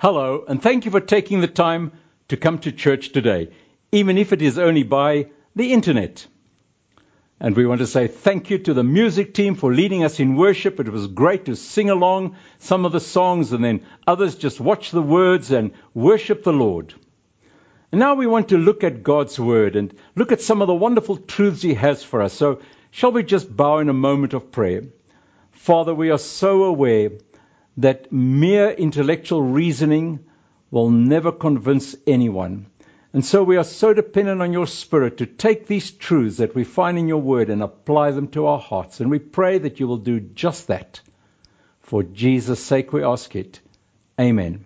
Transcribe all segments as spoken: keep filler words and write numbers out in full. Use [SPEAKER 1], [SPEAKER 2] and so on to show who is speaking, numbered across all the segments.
[SPEAKER 1] Hello, and thank you for taking the time to come to church today, even if it is only by the internet. And we want to say thank you to the music team for leading us in worship. It was great to sing along some of the songs, and then others just watch the words and worship the Lord. And now we want to look at God's Word and look at some of the wonderful truths He has for us. So shall we just bow in a moment of prayer? Father, we are so aware that mere intellectual reasoning will never convince anyone. And so we are so dependent on your Spirit to take these truths that we find in your Word and apply them to our hearts. And we pray that you will do just that. For Jesus' sake we ask it. Amen.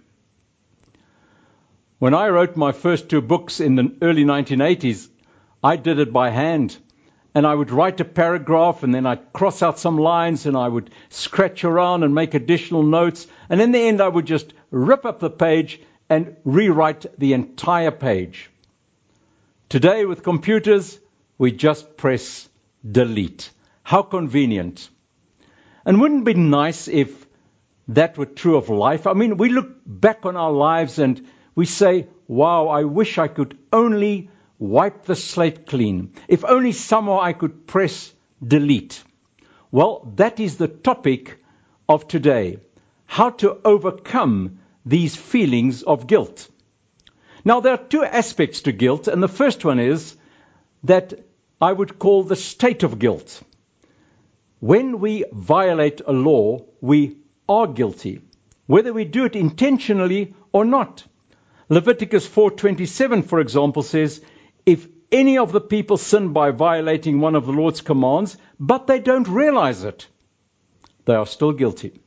[SPEAKER 1] When I wrote my first two books in the early nineteen eighties, I did it by hand. And I would write a paragraph, and then I'd cross out some lines, and I would scratch around and make additional notes. And in the end, I would just rip up the page and rewrite the entire page. Today, with computers, we just press delete. How convenient. And wouldn't it be nice if that were true of life? I mean, we look back on our lives and we say, wow, I wish I could only wipe the slate clean. If only somehow I could press delete. Well, that is the topic of today. How to overcome these feelings of guilt. Now, there are two aspects to guilt, and the first one is that I would call the state of guilt. When we violate a law, we are guilty, whether we do it intentionally or not. Leviticus four twenty-seven, for example, says, if any of the people sin by violating one of the Lord's commands, but they don't realize it, they are still guilty.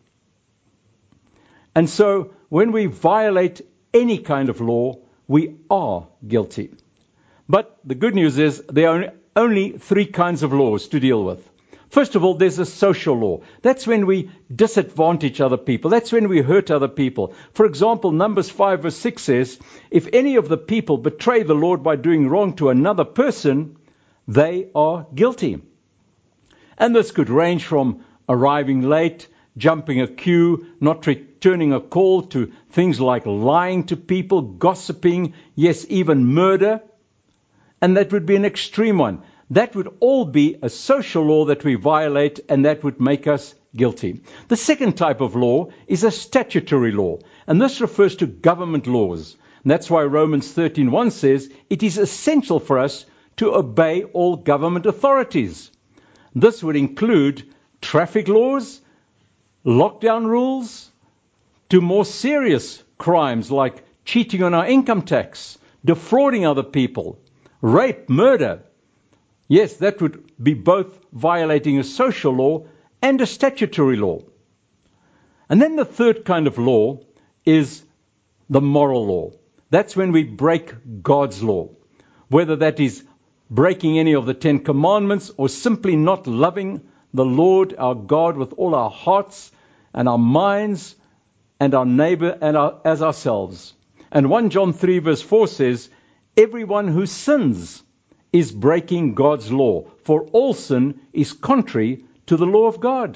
[SPEAKER 1] And so, when we violate any kind of law, we are guilty. But the good news is there are only three kinds of laws to deal with. First of all, there's a social law. That's when we disadvantage other people. That's when we hurt other people. For example, Numbers five verse six says, if any of the people betray the Lord by doing wrong to another person, they are guilty. And this could range from arriving late, jumping a queue, not returning a call, to things like lying to people, gossiping, yes, even murder. And that would be an extreme one. That would all be a social law that we violate, and that would make us guilty. The second type of law is a statutory law, and this refers to government laws. And that's why Romans thirteen one says it is essential for us to obey all government authorities. This would include traffic laws, lockdown rules, to more serious crimes like cheating on our income tax, defrauding other people, rape, murder. Yes, that would be both violating a social law and a statutory law. And then the third kind of law is the moral law. That's when we break God's law, whether that is breaking any of the Ten Commandments or simply not loving the Lord our God with all our hearts and our minds and our neighbor and our, as ourselves. And First John three verse four says, everyone who sins is breaking God's law, for all sin is contrary to the law of God.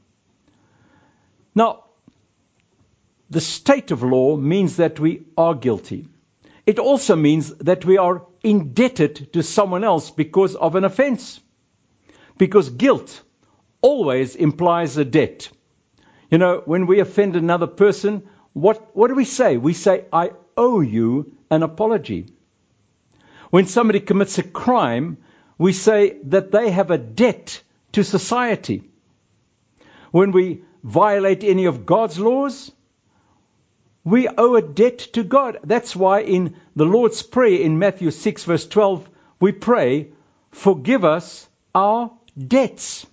[SPEAKER 1] Now, the state of law means that we are guilty. It also means that we are indebted to someone else because of an offense. Because guilt always implies a debt. You know, when we offend another person, what, what do we say? We say, I owe you an apology. When somebody commits a crime, we say that they have a debt to society. When we violate any of God's laws, we owe a debt to God. That's why in the Lord's Prayer in Matthew six verse twelve, we pray, forgive us our debts.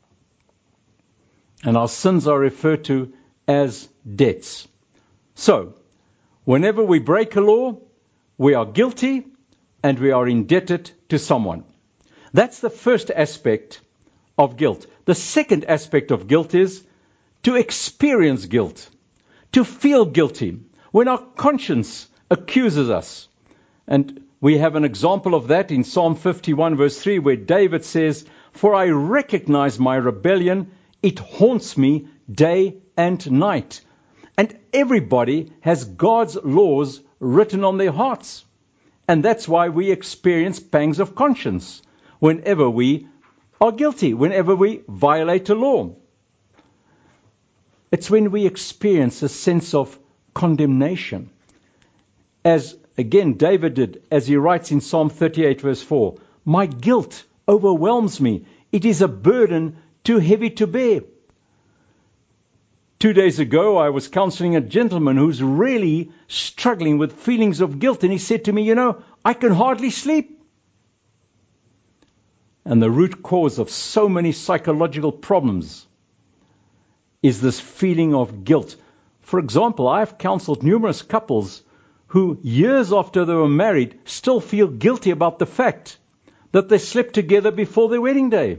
[SPEAKER 1] And our sins are referred to as debts. So, whenever we break a law, we are guilty and we are indebted to someone. That's the first aspect of guilt. The second aspect of guilt is to experience guilt, to feel guilty when our conscience accuses us. And we have an example of that in Psalm fifty-one verse three, where David says, for I recognize my rebellion, it haunts me day and night. And everybody has God's laws written on their hearts. And that's why we experience pangs of conscience whenever we are guilty, whenever we violate a law. It's when we experience a sense of condemnation. As, again, David did, as he writes in Psalm thirty-eight, verse four, "My guilt overwhelms me. It is a burden too heavy to bear." Two days ago, I was counseling a gentleman who's really struggling with feelings of guilt. And he said to me, you know, I can hardly sleep. And the root cause of so many psychological problems is this feeling of guilt. For example, I've counseled numerous couples who, years after they were married, still feel guilty about the fact that they slept together before their wedding day.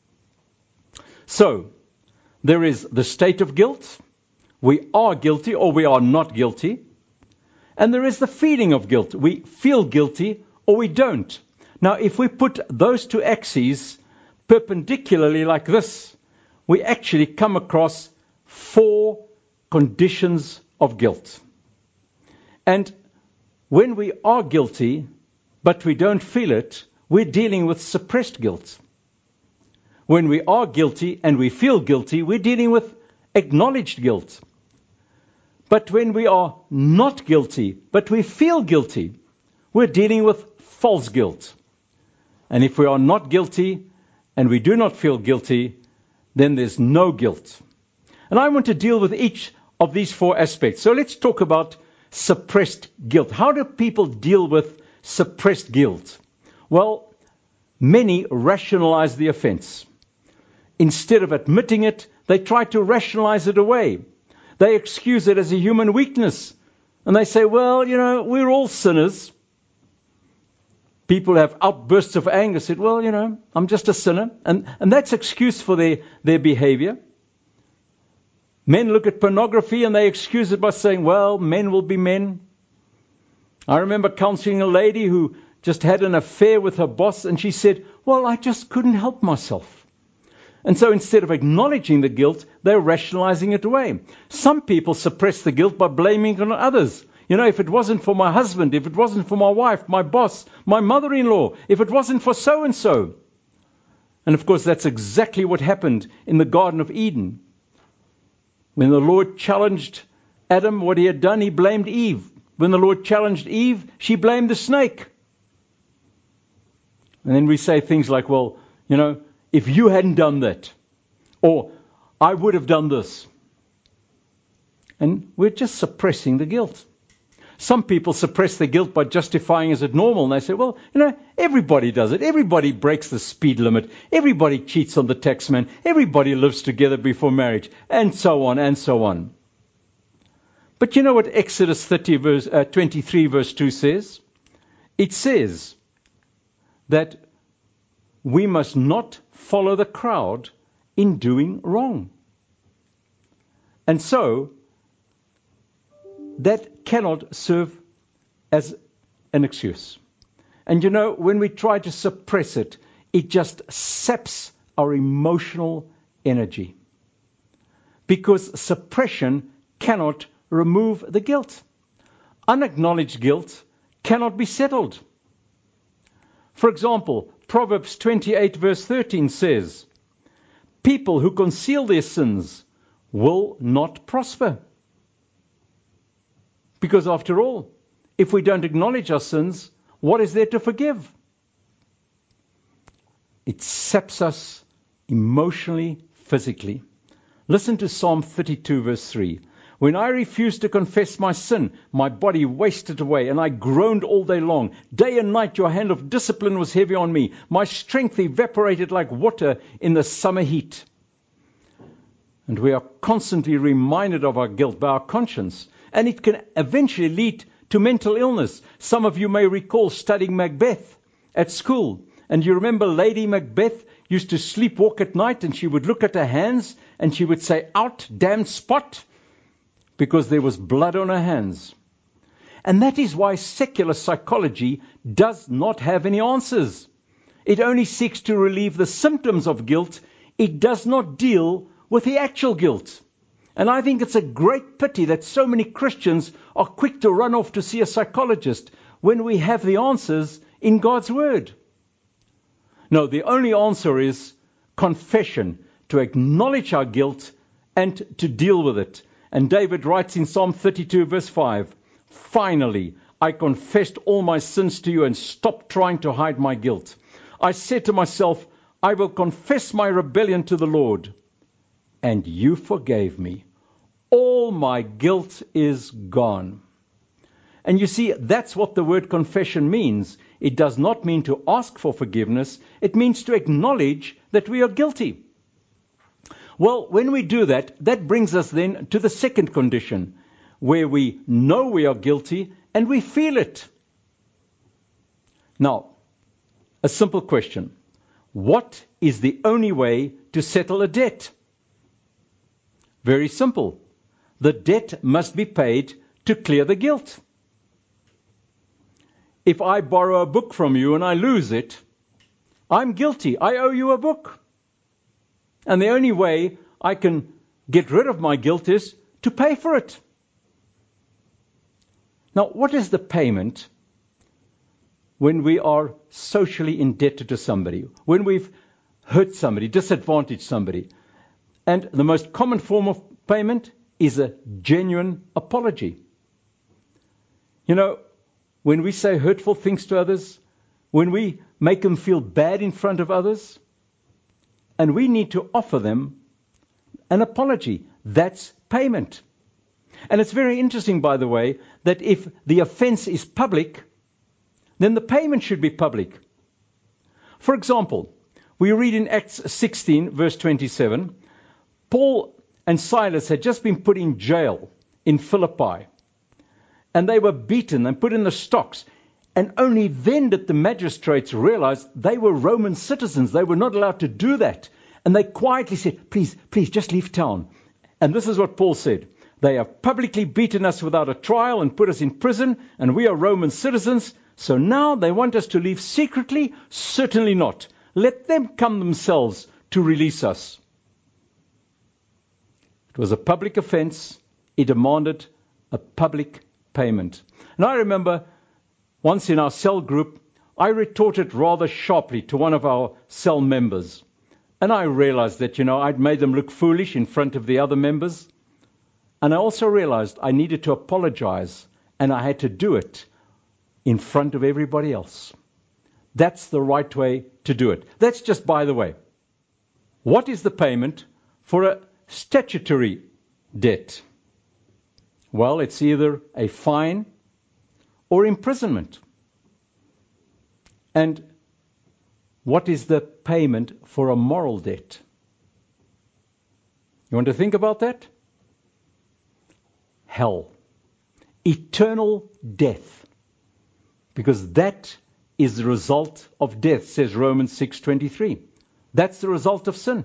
[SPEAKER 1] So, there is the state of guilt. We are guilty or we are not guilty. And there is the feeling of guilt. We feel guilty or we don't. Now, if we put those two axes perpendicularly like this, we actually come across four conditions of guilt. And when we are guilty, but we don't feel it, we're dealing with suppressed guilt. When we are guilty and we feel guilty, we're dealing with acknowledged guilt. But when we are not guilty, but we feel guilty, we're dealing with false guilt. And if we are not guilty and we do not feel guilty, then there's no guilt. And I want to deal with each of these four aspects. So let's talk about suppressed guilt. How do people deal with suppressed guilt? Well, many rationalize the offense. Instead of admitting it, they try to rationalize it away. They excuse it as a human weakness. And they say, well, you know, we're all sinners. People have outbursts of anger, said, well, you know, I'm just a sinner. And, and that's excuse for their, their behavior. Men look at pornography and they excuse it by saying, well, men will be men. I remember counseling a lady who just had an affair with her boss, and she said, well, I just couldn't help myself. And so instead of acknowledging the guilt, they're rationalizing it away. Some people suppress the guilt by blaming it on others. You know, if it wasn't for my husband, if it wasn't for my wife, my boss, my mother-in-law, if it wasn't for so-and-so. And of course, that's exactly what happened in the Garden of Eden. When the Lord challenged Adam, what he had done, he blamed Eve. When the Lord challenged Eve, she blamed the snake. And then we say things like, well, you know, if you hadn't done that, or I would have done this. And we're just suppressing the guilt. Some people suppress the guilt by justifying as it normal. And they say, well, you know, everybody does it. Everybody breaks the speed limit. Everybody cheats on the taxman. Everybody lives together before marriage. And so on and so on. But you know what Exodus thirty, verse, uh, twenty-three verse two says? It says that we must not follow the crowd in doing wrong. And so, that cannot serve as an excuse. And you know, when we try to suppress it, it just saps our emotional energy. Because suppression cannot remove the guilt. Unacknowledged guilt cannot be settled. For example, Proverbs twenty-eight verse thirteen says, people who conceal their sins will not prosper. Because after all, if we don't acknowledge our sins, what is there to forgive? It saps us emotionally, physically. Listen to Psalm thirty-two verse three. When I refused to confess my sin, my body wasted away, and I groaned all day long. Day and night your hand of discipline was heavy on me. My strength evaporated like water in the summer heat. And we are constantly reminded of our guilt by our conscience. And it can eventually lead to mental illness. Some of you may recall studying Macbeth at school. And you remember Lady Macbeth used to sleepwalk at night, and she would look at her hands and she would say, out, damned spot, because there was blood on her hands. And that is why secular psychology does not have any answers. It only seeks to relieve the symptoms of guilt. It does not deal with the actual guilt. And I think it's a great pity that so many Christians are quick to run off to see a psychologist when we have the answers in God's Word. No, the only answer is confession, to acknowledge our guilt and to deal with it. And David writes in Psalm thirty-two, verse five, "Finally, I confessed all my sins to you and stopped trying to hide my guilt. I said to myself, I will confess my rebellion to the Lord, and you forgave me. All my guilt is gone." And you see, that's what the word confession means. It does not mean to ask for forgiveness. It means to acknowledge that we are guilty. Well, when we do that, that brings us then to the second condition, where we know we are guilty and we feel it. Now, a simple question. What is the only way to settle a debt? Very simple. The debt must be paid to clear the guilt. If I borrow a book from you and I lose it, I'm guilty. I owe you a book. And the only way I can get rid of my guilt is to pay for it. Now, what is the payment when we are socially indebted to somebody, when we've hurt somebody, disadvantaged somebody? And the most common form of payment is a genuine apology. You know, when we say hurtful things to others, when we make them feel bad in front of others, and we need to offer them an apology, that's payment. And it's very interesting, by the way, that if the offense is public, then the payment should be public. For example, we read in Acts sixteen, verse twenty-seven, Paul and Silas had just been put in jail in Philippi, and they were beaten and put in the stocks. And only then did the magistrates realize they were Roman citizens. They were not allowed to do that. And they quietly said, please, please, just leave town. And this is what Paul said. They have publicly beaten us without a trial and put us in prison, and we are Roman citizens. So now they want us to leave secretly? Certainly not. Let them come themselves to release us. It was a public offense. It demanded a public payment. And I remember once in our cell group, I retorted rather sharply to one of our cell members. And I realized that, you know, I'd made them look foolish in front of the other members. And I also realized I needed to apologize, and I had to do it in front of everybody else. That's the right way to do it. That's just by the way. What is the payment for a statutory debt? Well, it's either a fine or imprisonment. And what is the payment for a moral debt? You want to think about that? Hell. Eternal death. Because that is the result of death, says Romans six twenty-three. That's the result of sin.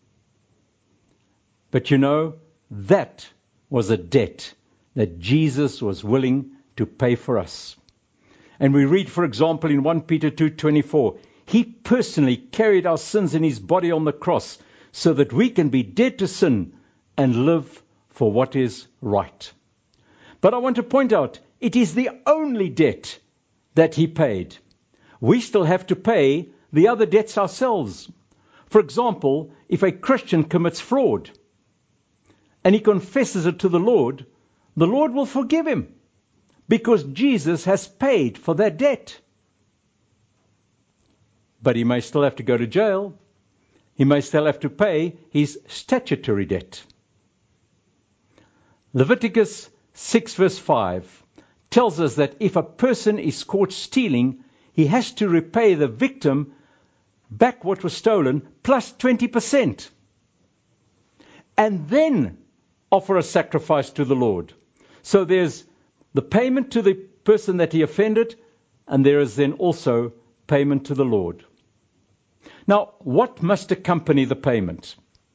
[SPEAKER 1] But you know, that was a debt that Jesus was willing to pay for us. And we read, for example, in First Peter two twenty-four, He personally carried our sins in His body on the cross so that we can be dead to sin and live for what is right. But I want to point out, it is the only debt that He paid. We still have to pay the other debts ourselves. For example, if a Christian commits fraud and he confesses it to the Lord, the Lord will forgive him because Jesus has paid for that debt. But he may still have to go to jail. He may still have to pay his statutory debt. Leviticus six verse five tells us that if a person is caught stealing, he has to repay the victim back what was stolen plus twenty percent. And then offer a sacrifice to the Lord. So there's the payment to the person that he offended, and there is then also payment to the Lord. Now, what must accompany the payment?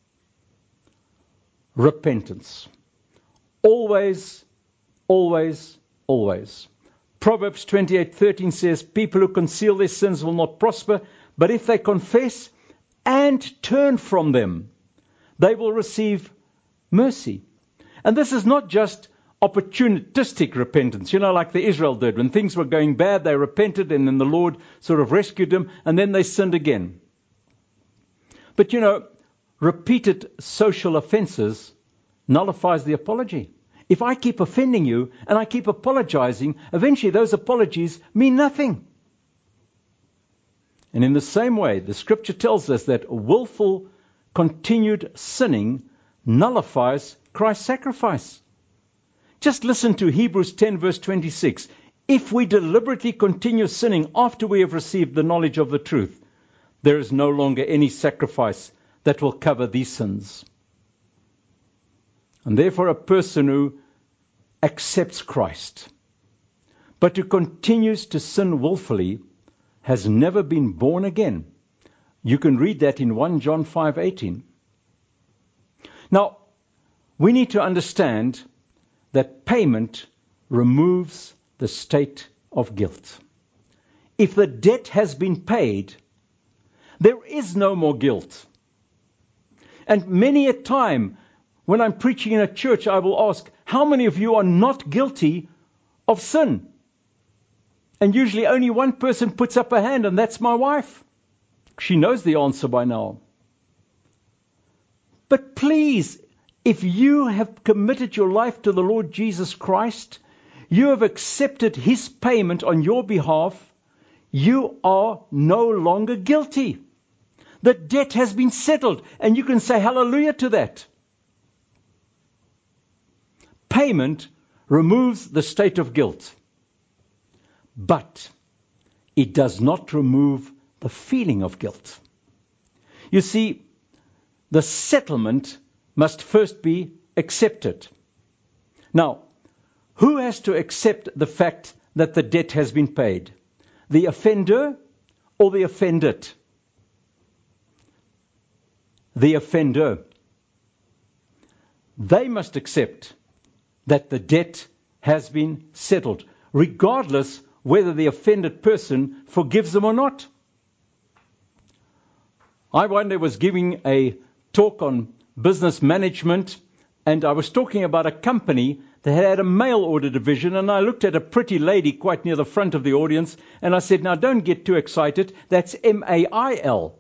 [SPEAKER 1] Repentance. Always, always, always. Proverbs twenty-eight thirteen says, people who conceal their sins will not prosper, but if they confess and turn from them, they will receive mercy. And this is not just opportunistic repentance, you know, like the Israel did. When things were going bad, they repented, and then the Lord sort of rescued them, and then they sinned again. But, you know, repeated social offenses nullifies the apology. If I keep offending you and I keep apologizing, eventually those apologies mean nothing. And in the same way, the scripture tells us that willful, continued sinning nullifies Christ's sacrifice. Just listen to Hebrews ten verse twenty-six. If we deliberately continue sinning after we have received the knowledge of the truth, there is no longer any sacrifice that will cover these sins. And therefore a person who accepts Christ, but who continues to sin willfully, has never been born again. You can read that in First John five eighteen. Now, we need to understand that payment removes the state of guilt. If the debt has been paid, there is no more guilt. And many a time when I'm preaching in a church, I will ask, how many of you are not guilty of sin? And usually only one person puts up a hand, and that's my wife. She knows the answer by now. But please, if you have committed your life to the Lord Jesus Christ, you have accepted His payment on your behalf, you are no longer guilty. The debt has been settled, and you can say hallelujah to that. Payment removes the state of guilt, but it does not remove the feeling of guilt. You see, the settlement must first be accepted. Now, who has to accept the fact that the debt has been paid? The offender or the offended? The offender. They must accept that the debt has been settled, regardless whether the offended person forgives them or not. I one day was giving a talk on business management, and I was talking about a company that had a mail order division, and I looked at a pretty lady quite near the front of the audience, and I said, now don't get too excited, that's M A I L.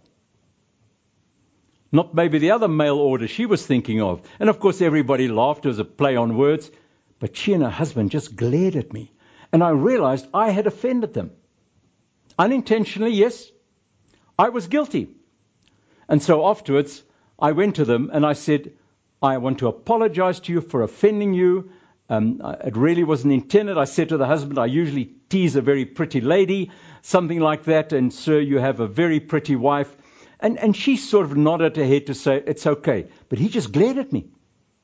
[SPEAKER 1] Not maybe the other mail order she was thinking of. And of course everybody laughed. It was a play on words. But she and her husband just glared at me. And I realized I had offended them. Unintentionally, yes. I was guilty. And so afterwards, I went to them and I said, I want to apologize to you for offending you. Um, it really wasn't intended. I said to the husband, I usually tease a very pretty lady, something like that. And sir, you have a very pretty wife. And, and she sort of nodded her head to say, it's okay. But he just glared at me.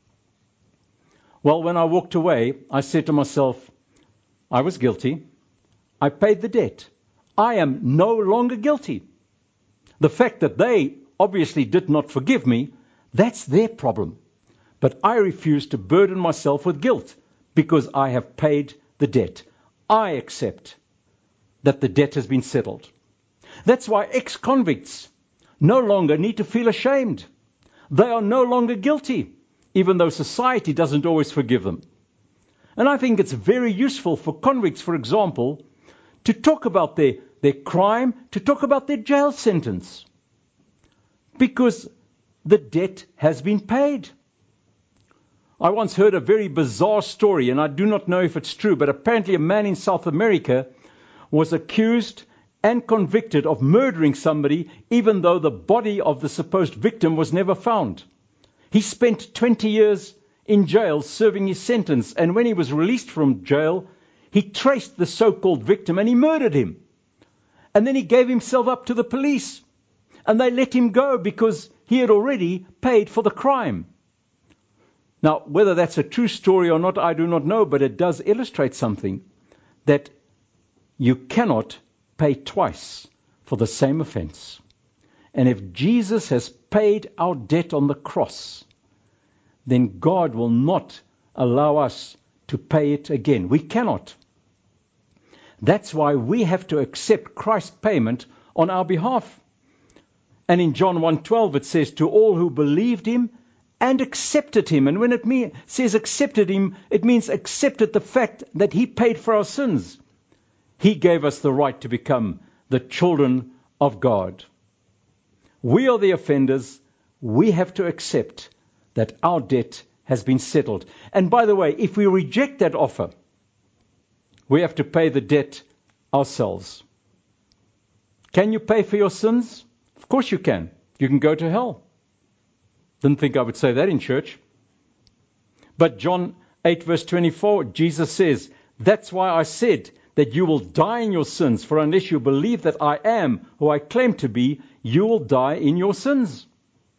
[SPEAKER 1] Well, when I walked away, I said to myself, I was guilty. I paid the debt. I am no longer guilty. The fact that they obviously did not forgive me, that's their problem. But I refuse to burden myself with guilt because I have paid the debt. I accept that the debt has been settled. That's why ex-convicts no longer need to feel ashamed. They are no longer guilty, even though society doesn't always forgive them. And I think it's very useful for convicts, for example, to talk about their, their crime, to talk about their jail sentence. Because the debt has been paid. I once heard a very bizarre story, and I do not know if it's true, but apparently a man in South America was accused and convicted of murdering somebody, even though the body of the supposed victim was never found. He spent twenty years in jail serving his sentence, and when he was released from jail, he traced the so-called victim and he murdered him. And then he gave himself up to the police, and they let him go because he had already paid for the crime. Now, whether that's a true story or not, I do not know, but it does illustrate something, that you cannot pay twice for the same offense. And if Jesus has paid our debt on the cross, then God will not allow us to pay it again. We cannot. That's why we have to accept Christ's payment on our behalf. And in John one twelve it says, to all who believed him and accepted him. And when it mean, says accepted him, it means accepted the fact that he paid for our sins. He gave us the right to become the children of God. We are the offenders. We have to accept that our debt has been settled. And by the way, if we reject that offer, we have to pay the debt ourselves. Can you pay for your sins? Of course you can. You can go to hell. Didn't think I would say that in church. But John eight verse twenty-four, Jesus says, that's why I said that you will die in your sins, for unless you believe that I am who I claim to be, you will die in your sins.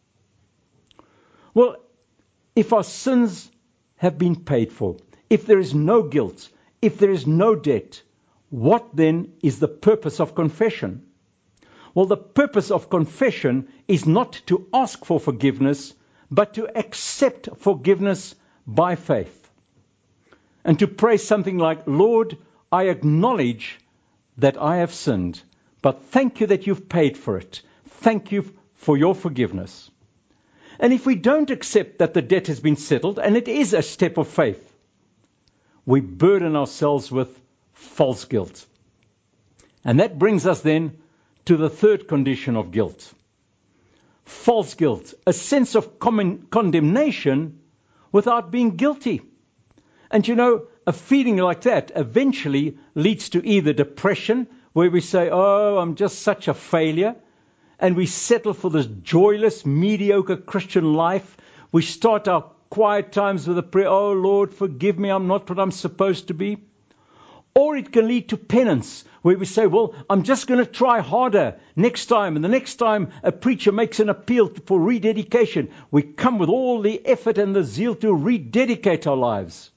[SPEAKER 1] Well, if our sins have been paid for, if there is no guilt, if there is no debt, what then is the purpose of confession? Well, the purpose of confession is not to ask for forgiveness, but to accept forgiveness by faith. And to pray something like, Lord, I acknowledge that I have sinned, but thank you that you've paid for it. Thank you for your forgiveness. And if we don't accept that the debt has been settled, and it is a step of faith, we burden ourselves with false guilt. And that brings us then to the third condition of guilt. False guilt, a sense of common condemnation without being guilty. And you know, a feeling like that eventually leads to either depression, where we say, oh, I'm just such a failure, and we settle for this joyless, mediocre Christian life. We start our quiet times with a prayer, oh Lord, forgive me, I'm not what I'm supposed to be. Or it can lead to penance, where we say, well, I'm just going to try harder next time. And the next time a preacher makes an appeal for rededication, we come with all the effort and the zeal to rededicate our lives.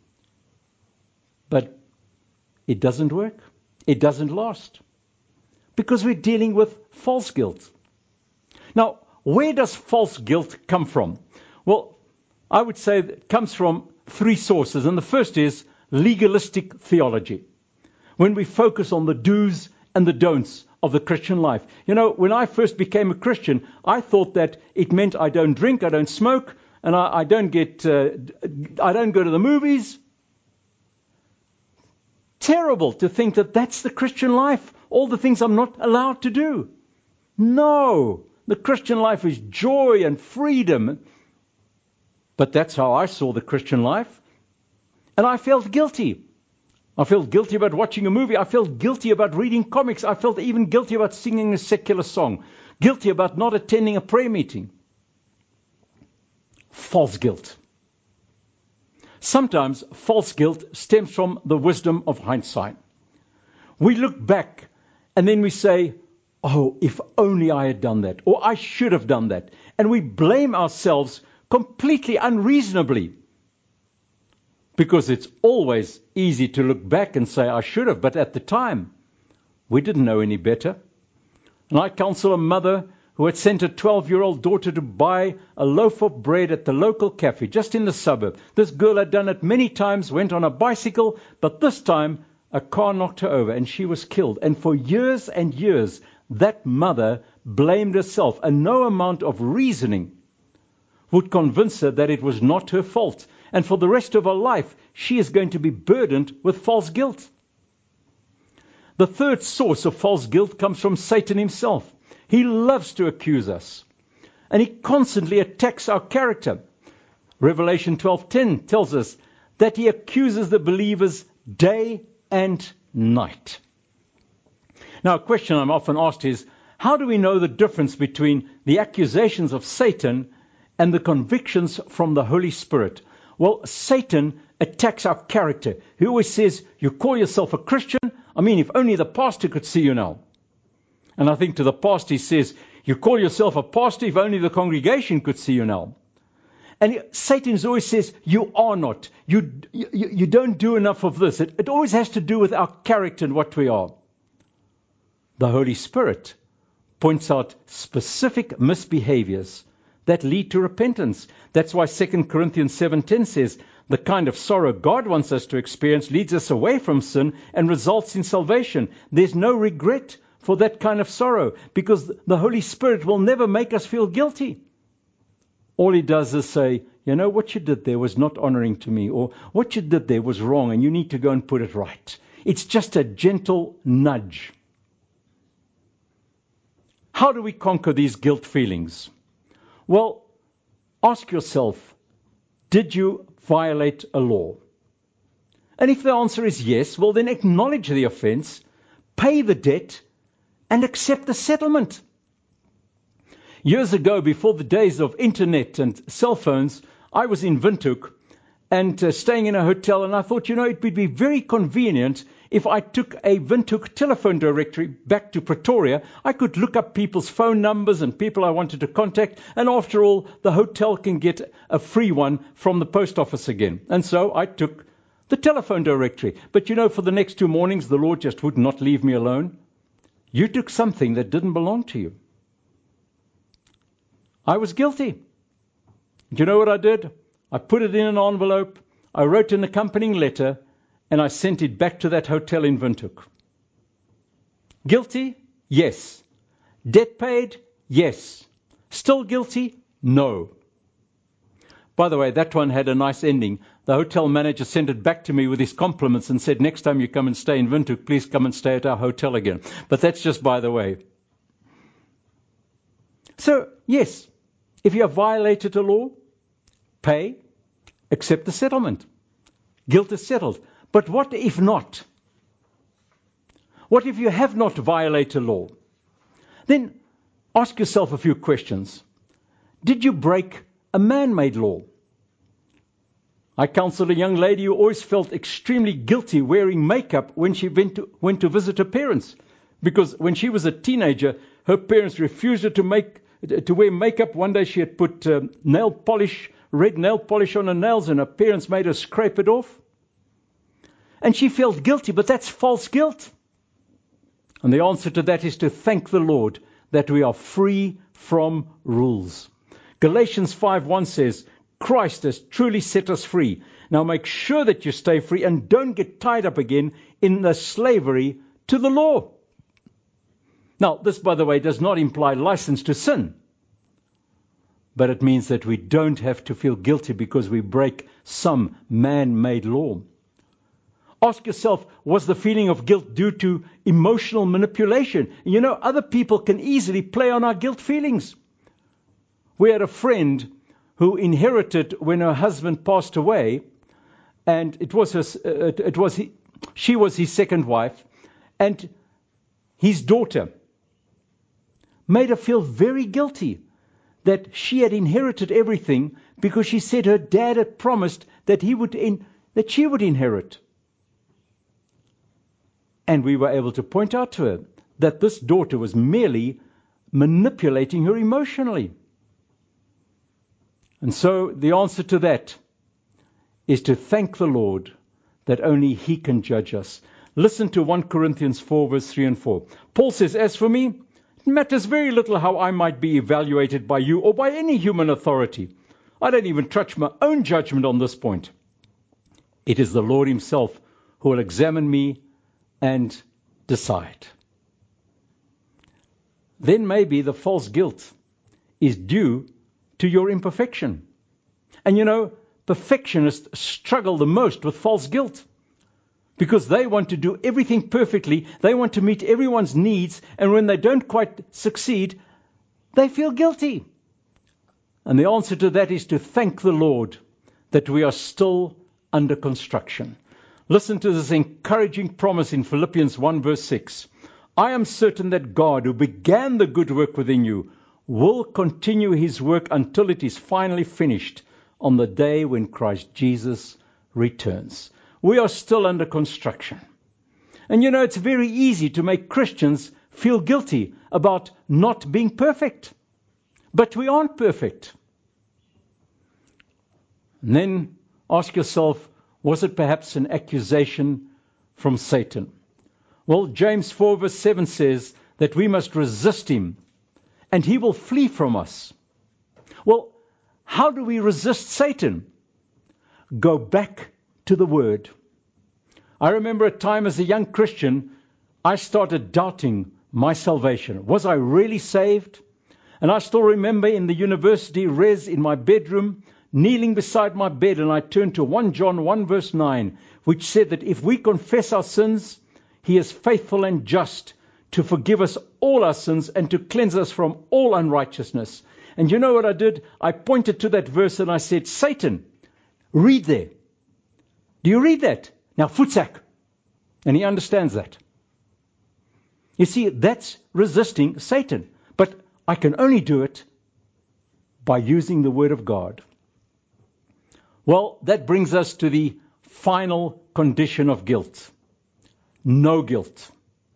[SPEAKER 1] But it doesn't work. It doesn't last. Because we're dealing with false guilt. Now, where does false guilt come from? Well, I would say it comes from three sources. And the first is legalistic theology. When we focus on the do's and the don'ts of the Christian life. You know, when I first became a Christian, I thought that it meant I don't drink, I don't smoke, and I, I don't get, uh, I don't go to the movies. Terrible to think that that's the Christian life. All the things I'm not allowed to do. No, the Christian life is joy and freedom. But that's how I saw the Christian life. And I felt guilty. I felt guilty about watching a movie. I felt guilty about reading comics. I felt even guilty about singing a secular song. Guilty about not attending a prayer meeting. False guilt. Sometimes false guilt stems from the wisdom of hindsight. We look back and then we say, oh, if only I had done that, or I should have done that. And we blame ourselves completely unreasonably. Because it's always easy to look back and say, I should have, but at the time, we didn't know any better. And I counsel a mother who had sent a twelve-year-old daughter to buy a loaf of bread at the local cafe, just in the suburb. This girl had done it many times, went on a bicycle, but this time a car knocked her over and she was killed. And for years and years, that mother blamed herself, and no amount of reasoning would convince her that it was not her fault. And for the rest of her life, she is going to be burdened with false guilt. The third source of false guilt comes from Satan himself. He loves to accuse us. And he constantly attacks our character. Revelation twelve ten tells us that he accuses the believers day and night. Now, a question I'm often asked is, how do we know the difference between the accusations of Satan and the convictions from the Holy Spirit? Well, Satan attacks our character. He always says, you call yourself a Christian? I mean, if only the pastor could see you now. And I think to the pastor he says, you call yourself a pastor, if only the congregation could see you now. And Satan always says, you are not. You, you, you don't do enough of this. It, it always has to do with our character and what we are. The Holy Spirit points out specific misbehaviors that lead to repentance. That's why Second Corinthians seven ten says, the kind of sorrow God wants us to experience leads us away from sin and results in salvation. There's no regret for that kind of sorrow because the Holy Spirit will never make us feel guilty. All he does is say, you know, what you did there was not honoring to me, or what you did there was wrong and you need to go and put it right. It's just a gentle nudge. How do we conquer these guilt feelings? Well, ask yourself, did you violate a law? And if the answer is yes, well then acknowledge the offense, pay the debt, and accept the settlement. Years ago, before the days of internet and cell phones, I was in Windhoek and uh, staying in a hotel, and I thought, you know, it would be very convenient if I took a Windhoek telephone directory back to Pretoria. I could look up people's phone numbers and people I wanted to contact, and after all, the hotel can get a free one from the post office again. And so I took the telephone directory. But you know, for the next two mornings, the Lord just would not leave me alone. You took something that didn't belong to you. I was guilty. Do you know what I did? I put it in an envelope, I wrote an accompanying letter, and I sent it back to that hotel in Windhoek. Guilty? Yes. Debt paid? Yes. Still guilty? No. By the way, that one had a nice ending. The hotel manager sent it back to me with his compliments and said, next time you come and stay in Windhoek, please come and stay at our hotel again. But that's just by the way. So, yes, if you have violated a law, pay, accept the settlement. Guilt is settled. But what if not? What if you have not violated law? Then ask yourself a few questions. Did you break a man-made law? I counseled a young lady who always felt extremely guilty wearing makeup when she went to, went to visit her parents. Because when she was a teenager, her parents refused her to make to wear makeup. One day she had put uh, nail polish, red nail polish on her nails, and her parents made her scrape it off. And she felt guilty, but that's false guilt. And the answer to that is to thank the Lord that we are free from rules. Galatians five one says, Christ has truly set us free. Now make sure that you stay free and don't get tied up again in the slavery to the law. Now, this, by the way, does not imply license to sin. But it means that we don't have to feel guilty because we break some man-made law. Ask yourself, was the feeling of guilt due to emotional manipulation? You know, other people can easily play on our guilt feelings. We had a friend who inherited when her husband passed away, and it was her, uh, it was he, she was his second wife, and his daughter made her feel very guilty that she had inherited everything because she said her dad had promised that he would in, that she would inherit. And we were able to point out to her that this daughter was merely manipulating her emotionally. And so the answer to that is to thank the Lord that only He can judge us. Listen to First Corinthians four, verse three and four. Paul says, as for me, it matters very little how I might be evaluated by you or by any human authority. I don't even trust my own judgment on this point. It is the Lord Himself who will examine me and decide. Then maybe the false guilt is due to your imperfection. And you know, perfectionists struggle the most with false guilt because they want to do everything perfectly. They want to meet everyone's needs. And when they don't quite succeed, they feel guilty. And the answer to that is to thank the Lord that we are still under construction. Listen to this encouraging promise in Philippians one, verse six. I am certain that God, who began the good work within you, will continue His work until it is finally finished on the day when Christ Jesus returns. We are still under construction. And you know, it's very easy to make Christians feel guilty about not being perfect. But we aren't perfect. And then ask yourself, was it perhaps an accusation from Satan? Well, James four, verse seven says that we must resist him and he will flee from us. Well, how do we resist Satan? Go back to the Word. I remember a time as a young Christian, I started doubting my salvation. Was I really saved? And I still remember in the university res in my bedroom, kneeling beside my bed, and I turned to First John one verse nine, which said that if we confess our sins, He is faithful and just to forgive us all our sins and to cleanse us from all unrighteousness. And you know what I did? I pointed to that verse and I said, Satan, read there. Do you read that? Now, footsack. And he understands that. You see, that's resisting Satan. But I can only do it by using the Word of God. Well, that brings us to the final condition of guilt. No guilt.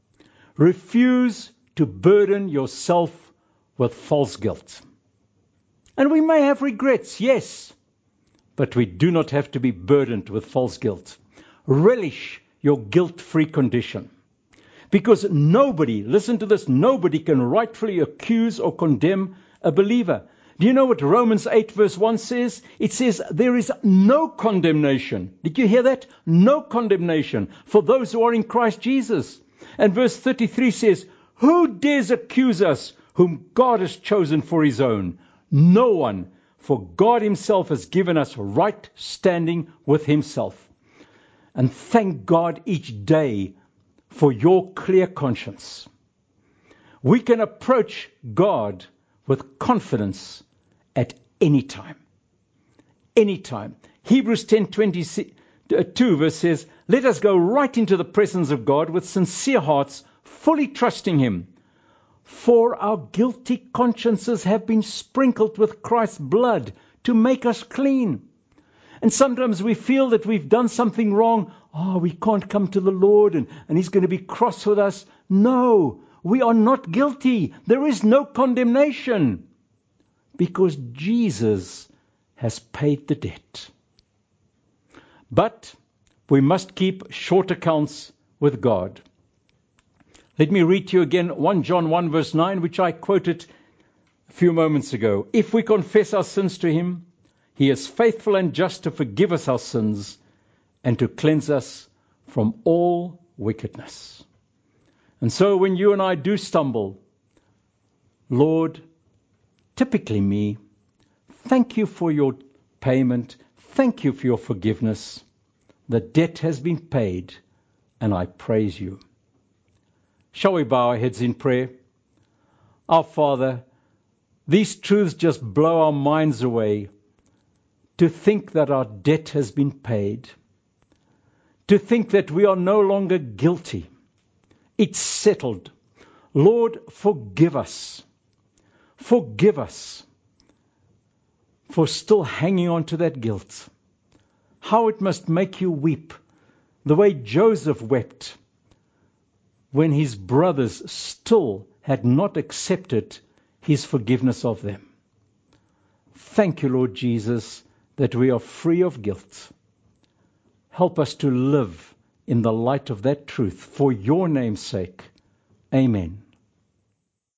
[SPEAKER 1] Refuse to burden yourself with false guilt. And we may have regrets, yes, but we do not have to be burdened with false guilt. Relish your guilt-free condition. Because nobody, listen to this, nobody can rightfully accuse or condemn a believer. Do you know what Romans eight verse one says? It says there is no condemnation. Did you hear that? No condemnation for those who are in Christ Jesus. And verse thirty-three says, who dares accuse us whom God has chosen for His own? No one, for God Himself has given us right standing with Himself. And thank God each day for your clear conscience. We can approach God with confidence at any time. Any time. Hebrews ten twenty-two verse says, let us go right into the presence of God with sincere hearts, fully trusting Him. For our guilty consciences have been sprinkled with Christ's blood to make us clean. And sometimes we feel that we've done something wrong. Oh, we can't come to the Lord and, and He's going to be cross with us. No, we are not guilty. There is no condemnation because Jesus has paid the debt. But we must keep short accounts with God. Let me read to you again First John one verse nine, which I quoted a few moments ago. If we confess our sins to Him, He is faithful and just to forgive us our sins and to cleanse us from all wickedness. And so when you and I do stumble, Lord, typically me, thank you for your payment. Thank you for your forgiveness. The debt has been paid, and I praise you. Shall we bow our heads in prayer? Our Father, these truths just blow our minds away. To think that our debt has been paid. To think that we are no longer guilty. It's settled. Lord, forgive us. Forgive us for still hanging on to that guilt. How it must make you weep, the way Joseph wept when his brothers still had not accepted his forgiveness of them. Thank you, Lord Jesus, that we are free of guilt. Help us to live in the light of that truth for your name's sake. Amen.